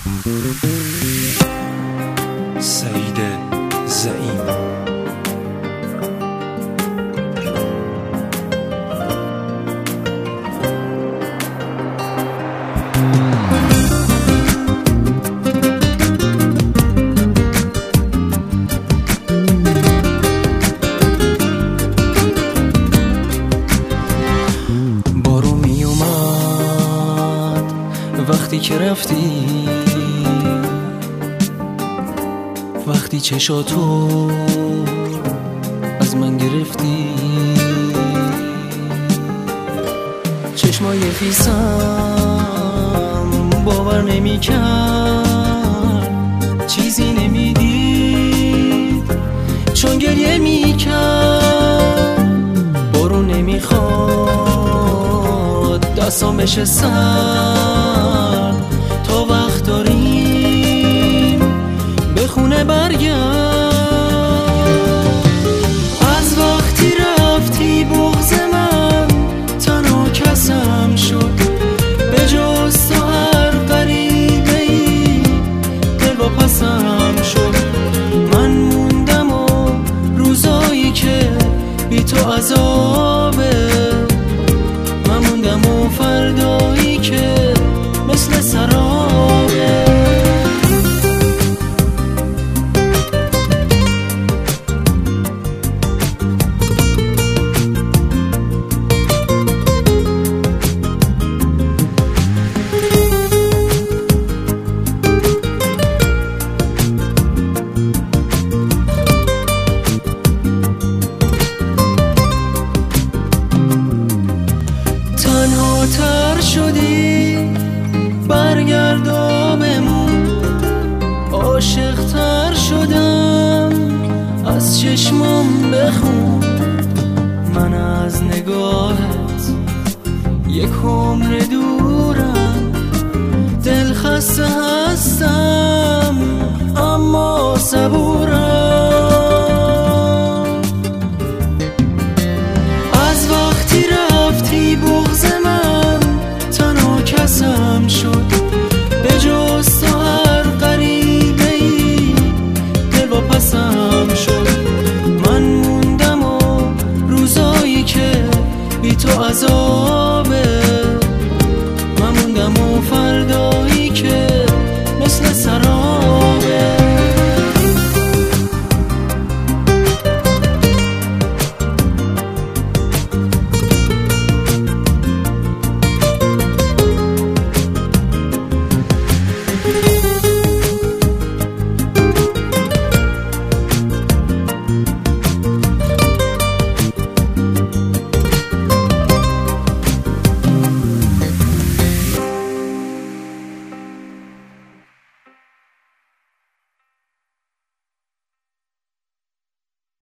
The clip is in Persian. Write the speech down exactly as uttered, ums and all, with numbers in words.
سعید زعیم. بارو می اومد وقتی که رفتی، وقتی چشاتو از من گرفتی، چشمای خیسم باور نمی کرد چیزی نمی دید چون گریه می کرد. بارون نمی خواد دستام بشه سرد، تا وقت داریم به خونه برگرد. از وقتی رفتی بغض من تنها کسم شد، به جز تو هر غریبه ای دل با پسم شد. من موندم و روزایی که بی تو عذابه، من موندم و فردایی که مثل سرابه. تنها تر شدی برگردا بمون، عاشق تر شدم از چشمام بخون. من از نگاهت یک عمر دورم، دل خسته هستم اما صبورم.